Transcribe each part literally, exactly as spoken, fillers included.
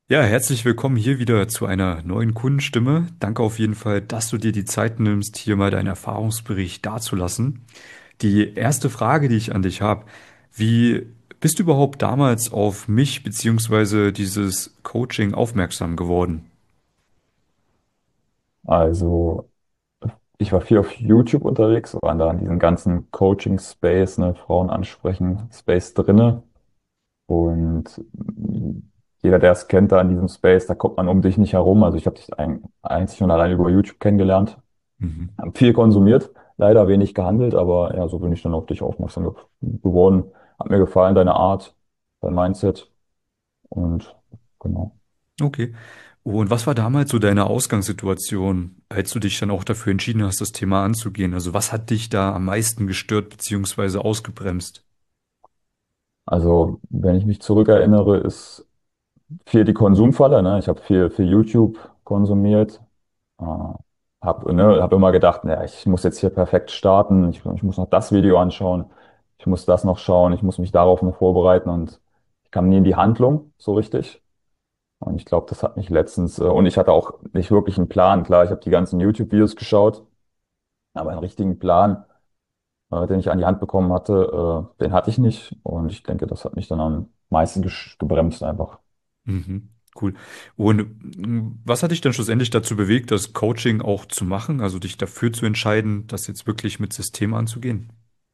Ja, herzlich willkommen hier wieder zu einer neuen Kundenstimme. Danke auf jeden Fall, dass du dir die Zeit nimmst, hier mal deinen Erfahrungsbericht darzulassen. Die erste Frage, die ich an dich habe: Wie bist du überhaupt damals auf mich beziehungsweise dieses Coaching aufmerksam geworden? Also, ich war viel auf YouTube unterwegs, war da in diesem ganzen Coaching-Space, ne, Frauen ansprechen, Space drinne. Und jeder, der es kennt, da in diesem Space, da kommt man um dich nicht herum. Also ich habe dich ein, einzig und allein über YouTube kennengelernt, Mhm. habe viel konsumiert, leider wenig gehandelt, aber ja, so bin ich dann auf dich aufmerksam ge geworden. Hat mir gefallen, deine Art, dein Mindset und genau. Okay. Und was war damals so deine Ausgangssituation, als du dich dann auch dafür entschieden hast, das Thema anzugehen? Also was hat dich da am meisten gestört beziehungsweise ausgebremst? Also, wenn ich mich zurückerinnere, ist viel die Konsumfalle, ne? Ich habe viel, viel YouTube konsumiert, äh, habe ne, hab immer gedacht, naja, ich muss jetzt hier perfekt starten, ich, ich muss noch das Video anschauen, ich muss das noch schauen, ich muss mich darauf noch vorbereiten und ich kam nie in die Handlung so richtig. Und ich glaube, das hat mich letztens, äh, und ich hatte auch nicht wirklich einen Plan. Klar, ich habe die ganzen YouTube-Videos geschaut, aber einen richtigen Plan, äh, den ich an die Hand bekommen hatte, äh, den hatte ich nicht. Und ich denke, das hat mich dann am meisten gesch- gebremst einfach. Mhm, cool. Und mm, was hat dich dann schlussendlich dazu bewegt, das Coaching auch zu machen, also dich dafür zu entscheiden, das jetzt wirklich mit System anzugehen?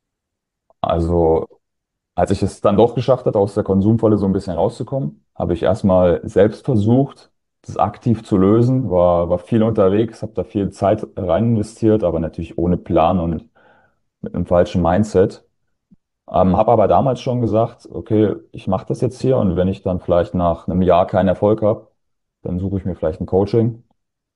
Also als ich es dann doch geschafft hatte, aus der Konsumfalle so ein bisschen rauszukommen, habe ich erstmal selbst versucht, das aktiv zu lösen, war, war viel unterwegs, habe da viel Zeit rein investiert, aber natürlich ohne Plan und mit einem falschen Mindset. Ähm, habe aber damals schon gesagt, okay, ich mache das jetzt hier und wenn ich dann vielleicht nach einem Jahr keinen Erfolg habe, dann suche ich mir vielleicht ein Coaching.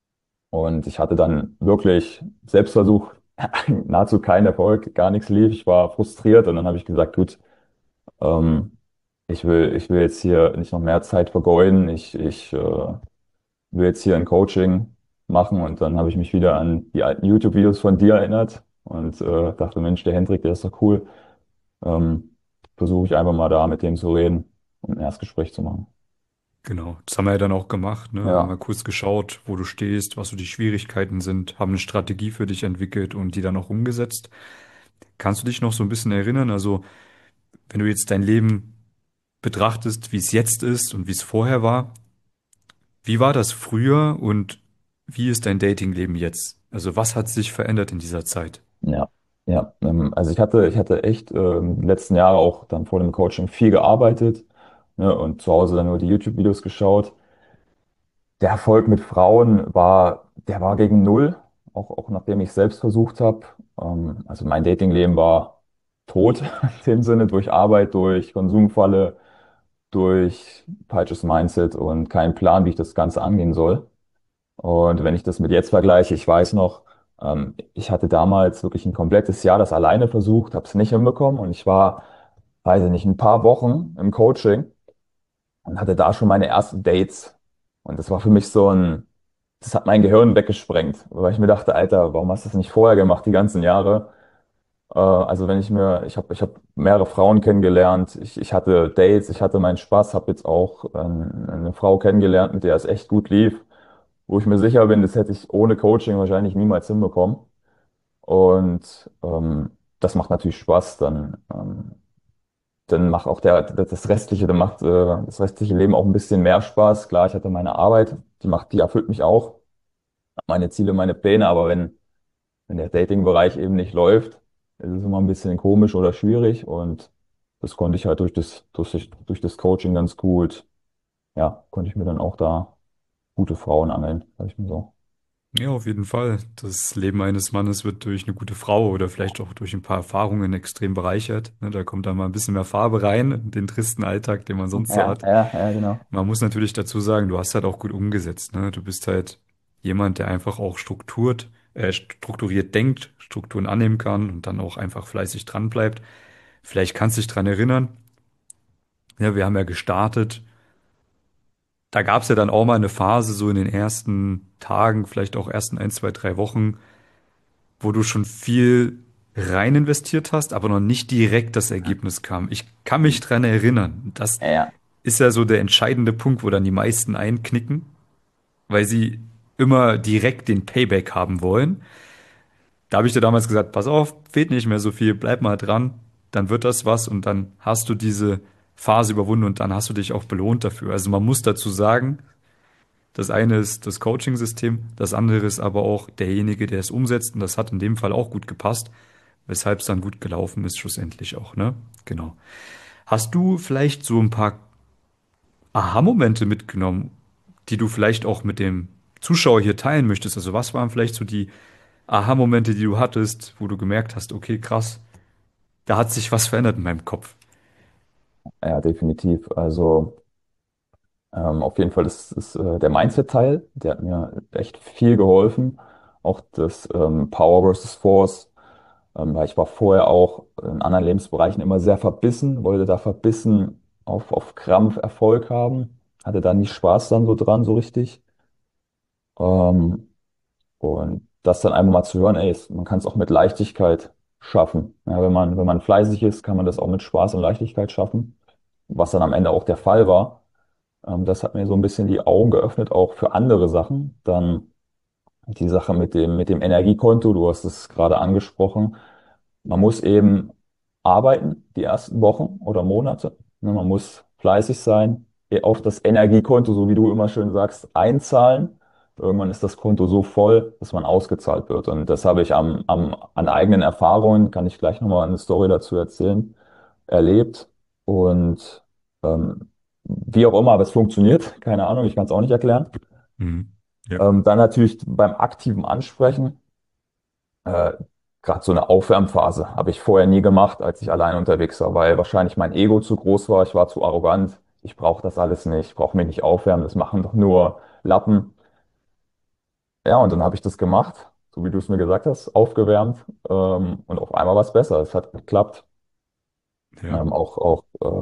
Und ich hatte dann wirklich Selbstversuch, nahezu keinen Erfolg, gar nichts lief. Ich war frustriert und dann habe ich gesagt, gut, ähm, ich will, ich will jetzt hier nicht noch mehr Zeit vergeuden. Ich, ich äh, will jetzt hier ein Coaching machen. Und dann habe ich mich wieder an die alten YouTube-Videos von dir erinnert und äh, dachte, Mensch, der Hendrik, der ist doch cool. Ähm, Versuche ich einfach mal da mit dem zu reden und ein Erstgespräch zu machen. Genau, das haben wir ja dann auch gemacht, ne? Haben mal Ja, kurz geschaut, wo du stehst, was so die Schwierigkeiten sind, haben eine Strategie für dich entwickelt und die dann auch umgesetzt. Kannst du dich noch so ein bisschen erinnern? Also, wenn du jetzt dein Leben betrachtest, wie es jetzt ist und wie es vorher war, wie war das früher und wie ist dein Datingleben jetzt? Also, was hat sich verändert in dieser Zeit? ja, ja. Ähm, also ich hatte, ich hatte echt ähm, die letzten Jahre auch dann vor dem Coaching viel gearbeitet, ne, und zu Hause dann nur die YouTube-Videos geschaut. Der Erfolg mit Frauen war, der war gegen null, auch, auch nachdem ich selbst versucht habe. Ähm, also mein Datingleben war tot in dem Sinne, durch Arbeit, durch Konsumfalle, durch falsches Mindset und keinen Plan, wie ich das Ganze angehen soll. Und wenn ich das mit jetzt vergleiche, ich weiß noch, ähm, ich hatte damals wirklich ein komplettes Jahr das alleine versucht, habe es nicht hinbekommen und ich war, weiß ich nicht, ein paar Wochen im Coaching und hatte da schon meine ersten Dates. Und das war für mich so ein, das hat mein Gehirn weggesprengt, weil ich mir dachte, Alter, warum hast du das nicht vorher gemacht, die ganzen Jahre? Äh, also wenn ich mir, ich habe ich hab mehrere Frauen kennengelernt, ich, ich hatte Dates, ich hatte meinen Spaß, habe jetzt auch ähm, eine Frau kennengelernt, mit der es echt gut lief, wo ich mir sicher bin, das hätte ich ohne Coaching wahrscheinlich niemals hinbekommen. Und ähm, das macht natürlich Spaß, dann ähm, dann macht auch der, das restliche, dann macht äh, das restliche Leben auch ein bisschen mehr Spaß. Klar, ich hatte meine Arbeit, die macht, die erfüllt mich auch, meine Ziele, meine Pläne, aber wenn, wenn der Dating-Bereich eben nicht läuft, ist es immer ein bisschen komisch oder schwierig und das konnte ich halt durch das, durch, durch das Coaching ganz gut, ja, konnte ich mir dann auch da gute Frauen angeln, sag ich mal so. Ja, auf jeden Fall. Das Leben eines Mannes wird durch eine gute Frau oder vielleicht auch durch ein paar Erfahrungen extrem bereichert. Ne, da kommt dann mal ein bisschen mehr Farbe rein, in den tristen Alltag, den man sonst so Ja, hat. ja, ja, genau. Man muss natürlich dazu sagen, du hast halt auch gut umgesetzt. Ne? Du bist halt jemand, der einfach auch strukturiert, äh, strukturiert denkt, Strukturen annehmen kann und dann auch einfach fleißig dran bleibt. Vielleicht kannst du dich dran erinnern. Ja, wir haben ja gestartet. Da gab es ja dann auch mal eine Phase, so in den ersten Tagen, vielleicht auch ersten ein, zwei, drei Wochen, wo du schon viel rein investiert hast, aber noch nicht direkt das Ergebnis kam. Ich kann mich dran erinnern. Das Ja, ja. ist ja so der entscheidende Punkt, wo dann die meisten einknicken, weil sie immer direkt den Payback haben wollen. Da habe ich dir damals gesagt, pass auf, fehlt nicht mehr so viel, bleib mal dran, dann wird das was und dann hast du diese Phase überwunden und dann hast du dich auch belohnt dafür. Also man muss dazu sagen, das eine ist das Coaching-System, das andere ist aber auch derjenige, der es umsetzt und das hat in dem Fall auch gut gepasst, weshalb es dann gut gelaufen ist schlussendlich auch, ne? Genau. Hast du vielleicht so ein paar Aha-Momente mitgenommen, die du vielleicht auch mit dem Zuschauer hier teilen möchtest? Also was waren vielleicht so die Aha-Momente, die du hattest, wo du gemerkt hast, okay, krass, da hat sich was verändert in meinem Kopf. Ja, definitiv. Also ähm, auf jeden Fall ist, ist äh, der Mindset-Teil, der hat mir echt viel geholfen. Auch das ähm, Power versus Force, ähm, weil ich war vorher auch in anderen Lebensbereichen immer sehr verbissen, wollte da verbissen auf, auf Krampf Erfolg haben, hatte da nie Spaß dann so dran, so richtig. Ähm, und das dann einfach mal zu hören, ey, es- man kann es auch mit Leichtigkeit schaffen. Ja, wenn man, wenn man fleißig ist, kann man das auch mit Spaß und Leichtigkeit schaffen, was dann am Ende auch der Fall war. Ähm, das hat mir so ein bisschen die Augen geöffnet, auch für andere Sachen. Dann die Sache mit dem, mit dem Energiekonto, du hast es gerade angesprochen. Man muss eben arbeiten, die ersten Wochen oder Monate. Ne, man muss fleißig sein, eh auf das Energiekonto, so wie du immer schön sagst, einzahlen. Irgendwann ist das Konto so voll, dass man ausgezahlt wird. Und das habe ich am, am, an eigenen Erfahrungen, kann ich gleich nochmal eine Story dazu erzählen, erlebt. Und ähm, wie auch immer, aber es funktioniert. Keine Ahnung, ich kann es auch nicht erklären. Mhm. Ja. Ähm, dann natürlich beim aktiven Ansprechen. Äh, Gerade so eine Aufwärmphase habe ich vorher nie gemacht, als ich allein unterwegs war, weil wahrscheinlich mein Ego zu groß war. Ich war zu arrogant. Ich brauche das alles nicht. Ich brauche mich nicht aufwärmen. Das machen doch nur Lappen. Ja, und dann habe ich das gemacht, so wie du es mir gesagt hast, aufgewärmt. Ähm, und auf einmal war es besser. Es hat geklappt. Ja. Ähm, auch auch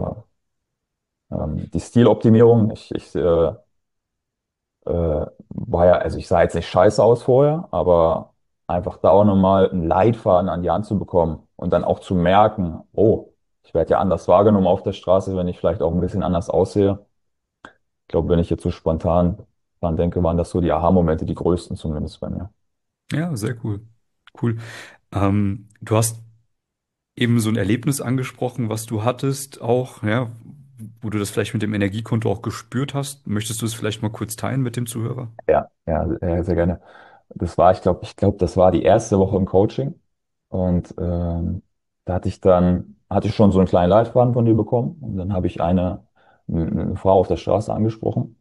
äh, ähm, die Stiloptimierung. Ich, ich äh, äh, war ja, also ich sah jetzt nicht scheiße aus vorher, aber einfach da auch nochmal einen Leitfaden an die Hand zu bekommen und dann auch zu merken, oh, ich werde ja anders wahrgenommen auf der Straße, wenn ich vielleicht auch ein bisschen anders aussehe. Ich glaube, wenn ich jetzt so spontan dran denke, waren das so die Aha-Momente, die größten zumindest bei mir. Ja, sehr cool. Cool. Ähm, du hast eben so ein Erlebnis angesprochen, was du hattest, auch, ja, wo du das vielleicht mit dem Energiekonto auch gespürt hast. Möchtest du es vielleicht mal kurz teilen mit dem Zuhörer? Ja, ja, äh, sehr gerne. Das war, ich glaube, ich glaube, das war die erste Woche im Coaching und ähm, da hatte ich dann, hatte ich schon so einen kleinen Leitfaden von dir bekommen und dann habe ich eine, eine Frau auf der Straße angesprochen.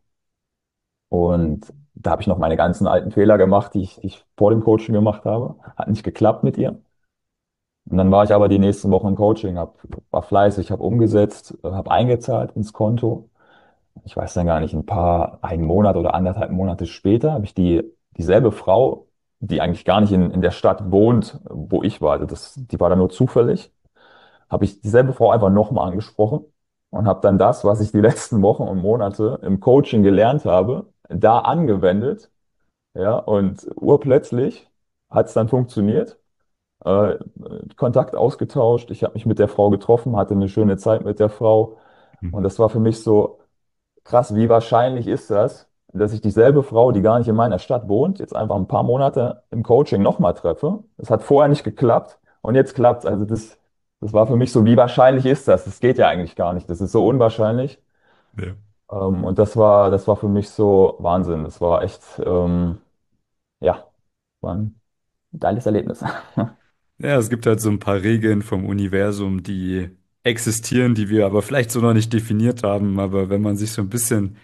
Und da habe ich noch meine ganzen alten Fehler gemacht, die ich, die ich vor dem Coaching gemacht habe. Hat nicht geklappt mit ihr. Und dann war ich aber die nächsten Wochen im Coaching, hab, war fleißig, habe umgesetzt, habe eingezahlt ins Konto. Ich weiß dann gar nicht, ein paar, einen Monat oder anderthalb Monate später habe ich die, dieselbe Frau, die eigentlich gar nicht in, in der Stadt wohnt, wo ich war, also das, die war da nur zufällig, habe ich dieselbe Frau einfach nochmal angesprochen und habe dann das, was ich die letzten Wochen und Monate im Coaching gelernt habe, da angewendet. Ja, und urplötzlich hat es dann funktioniert. Äh, Kontakt ausgetauscht. Ich habe mich mit der Frau getroffen, hatte eine schöne Zeit mit der Frau. Hm. Und das war für mich so krass, wie wahrscheinlich ist das, dass ich dieselbe Frau, die gar nicht in meiner Stadt wohnt, jetzt einfach ein paar Monate im Coaching nochmal treffe. Das hat vorher nicht geklappt und jetzt klappt's. Also das, das war für mich so, wie wahrscheinlich ist das? Das geht ja eigentlich gar nicht. Das ist so unwahrscheinlich. Ja. Ähm, und das war, das war für mich so Wahnsinn. Das war echt, ähm, ja, war ein geiles Erlebnis. Ja, es gibt halt so ein paar Regeln vom Universum, die existieren, die wir aber vielleicht so noch nicht definiert haben. Aber wenn man sich so ein bisschen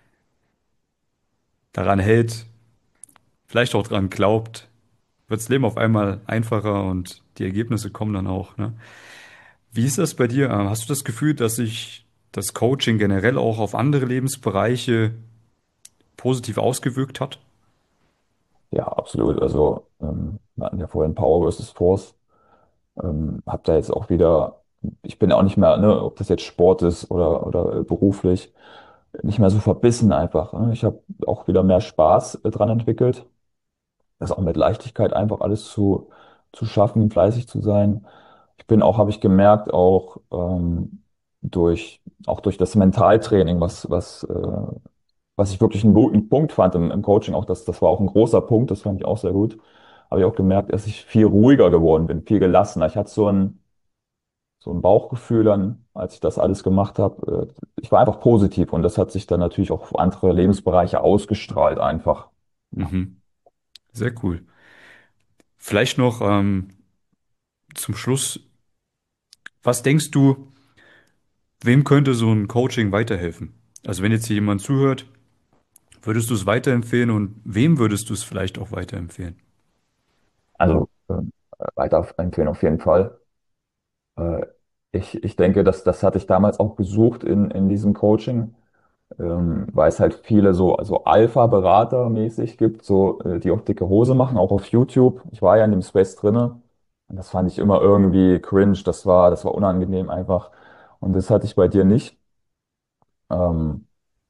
daran hält, vielleicht auch daran glaubt, wird das Leben auf einmal einfacher und die Ergebnisse kommen dann auch, ne? Wie ist das bei dir? Äh, Hast du das Gefühl, dass sich das Coaching generell auch auf andere Lebensbereiche positiv ausgewirkt hat? Ja, absolut. Also, ähm, wir hatten ja vorhin Power versus Force. Ähm, hab da jetzt auch wieder, ich bin auch nicht mehr, ne, ob das jetzt Sport ist oder, oder äh, beruflich, nicht mehr so verbissen einfach. Ne? Ich habe auch wieder mehr Spaß äh, dran entwickelt, das auch mit Leichtigkeit einfach alles zu, zu schaffen, fleißig zu sein. Ich bin auch, habe ich gemerkt, auch, ähm, durch, auch durch das Mentaltraining, was, was, äh, was ich wirklich einen guten Punkt fand im, im Coaching, auch das, das war auch ein großer Punkt, das fand ich auch sehr gut, habe ich auch gemerkt, dass ich viel ruhiger geworden bin, viel gelassener. Ich hatte so ein, so ein Bauchgefühl dann, als ich das alles gemacht habe. Äh, Ich war einfach positiv und das hat sich dann natürlich auch auf andere Lebensbereiche ausgestrahlt einfach. Ja. Mhm. Sehr cool. Vielleicht noch ähm, zum Schluss, was denkst du, wem könnte so ein Coaching weiterhelfen? Also wenn jetzt hier jemand zuhört, würdest du es weiterempfehlen und wem würdest du es vielleicht auch weiterempfehlen? Also äh, weiterempfehlen auf jeden Fall. Äh, ich, ich denke, dass das hatte ich damals auch gesucht in, in diesem Coaching, ähm, weil es halt viele so, so Alpha-Berater mäßig gibt, so, äh, die auch dicke Hose machen, auch auf YouTube. Ich war ja in dem Space drinne und das fand ich immer irgendwie cringe. Das war, das war unangenehm einfach. Und das hatte ich bei dir nicht. Ähm,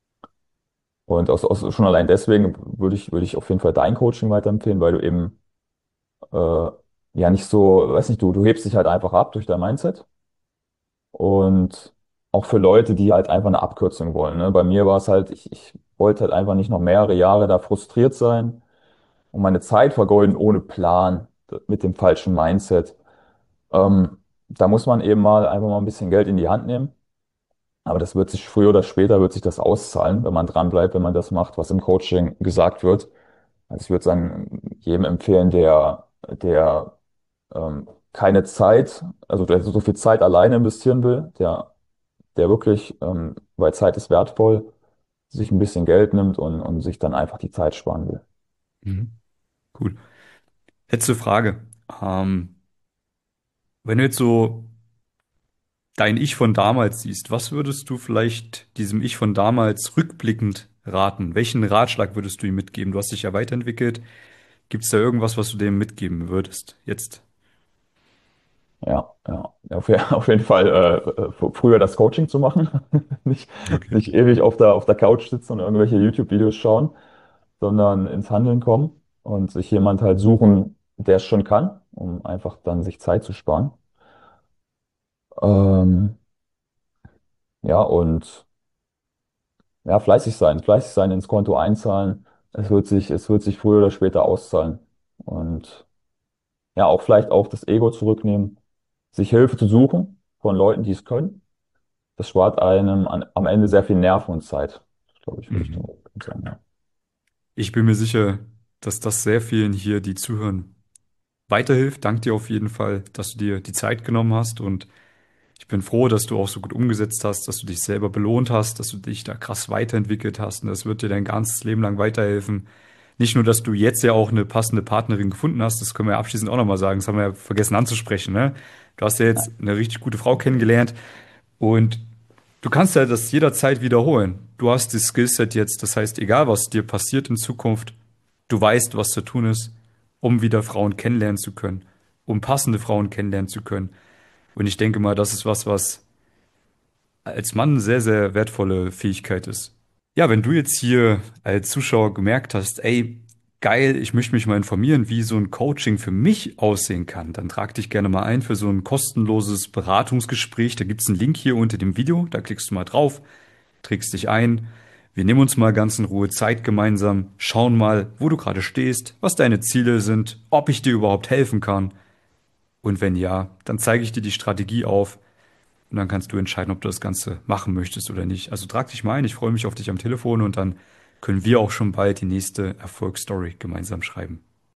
und aus, aus, schon allein deswegen würde ich, würde ich auf jeden Fall dein Coaching weiterempfehlen, weil du eben, äh, ja nicht so, weiß nicht, du, du hebst dich halt einfach ab durch dein Mindset. Und auch für Leute, die halt einfach eine Abkürzung wollen. Ne? Bei mir war es halt, ich, ich wollte halt einfach nicht noch mehrere Jahre da frustriert sein und meine Zeit vergeuden ohne Plan, mit dem falschen Mindset. Ähm, Da muss man eben mal einfach mal ein bisschen Geld in die Hand nehmen. Aber das wird sich früher oder später wird sich das auszahlen, wenn man dran bleibt, wenn man das macht, was im Coaching gesagt wird. Also ich würde sagen, jedem empfehlen, der, der ähm, keine Zeit, also der so viel Zeit alleine investieren will, der der wirklich, ähm, weil Zeit ist wertvoll, sich ein bisschen Geld nimmt und, und sich dann einfach die Zeit sparen will. Mhm. Cool. Letzte Frage. Ähm, wenn du jetzt so dein Ich von damals siehst, was würdest du vielleicht diesem Ich von damals rückblickend raten? Welchen Ratschlag würdest du ihm mitgeben? Du hast dich ja weiterentwickelt. Gibt es da irgendwas, was du dem mitgeben würdest? Jetzt. Ja, ja. Auf, auf jeden Fall äh, äh, früher das Coaching zu machen, nicht, Okay. nicht ewig auf der, auf der Couch sitzen und irgendwelche YouTube-Videos schauen, sondern ins Handeln kommen und sich jemand halt suchen, der es schon kann, um einfach dann sich Zeit zu sparen. Ähm, ja, und ja, fleißig sein, fleißig sein, ins Konto einzahlen. Es wird sich, es wird sich früher oder später auszahlen. Und ja, auch vielleicht auch das Ego zurücknehmen, sich Hilfe zu suchen von Leuten, die es können. Das spart einem an, am Ende sehr viel Nerven und Zeit. Das glaube ich, würde ich dann Mhm. auch sagen, ja. Ich bin mir sicher, dass das sehr vielen hier, die zuhören, weiterhilft. Dank dir auf jeden Fall, dass du dir die Zeit genommen hast und ich bin froh, dass du auch so gut umgesetzt hast, dass du dich selber belohnt hast, dass du dich da krass weiterentwickelt hast und das wird dir dein ganzes Leben lang weiterhelfen. Nicht nur, dass du jetzt ja auch eine passende Partnerin gefunden hast, das können wir ja abschließend auch nochmal sagen, das haben wir ja vergessen anzusprechen, ne? Du hast ja jetzt eine richtig gute Frau kennengelernt und du kannst ja das jederzeit wiederholen. Du hast das Skillset jetzt, das heißt, egal was dir passiert in Zukunft, du weißt, was zu tun ist, um wieder Frauen kennenlernen zu können, um passende Frauen kennenlernen zu können. Und ich denke mal, das ist was, was als Mann eine sehr, sehr wertvolle Fähigkeit ist. Ja, wenn du jetzt hier als Zuschauer gemerkt hast, ey, geil, ich möchte mich mal informieren, wie so ein Coaching für mich aussehen kann, dann trag dich gerne mal ein für so ein kostenloses Beratungsgespräch. Da gibt's einen Link hier unter dem Video, da klickst du mal drauf, trägst dich ein. Wir nehmen uns mal ganz in Ruhe Zeit gemeinsam, schauen mal, wo du gerade stehst, was deine Ziele sind, ob ich dir überhaupt helfen kann. Und wenn ja, dann zeige ich dir die Strategie auf, und dann kannst du entscheiden, ob du das Ganze machen möchtest oder nicht. Also trag dich mal ein, ich freue mich auf dich am Telefon und dann können wir auch schon bald die nächste Erfolgsstory gemeinsam schreiben.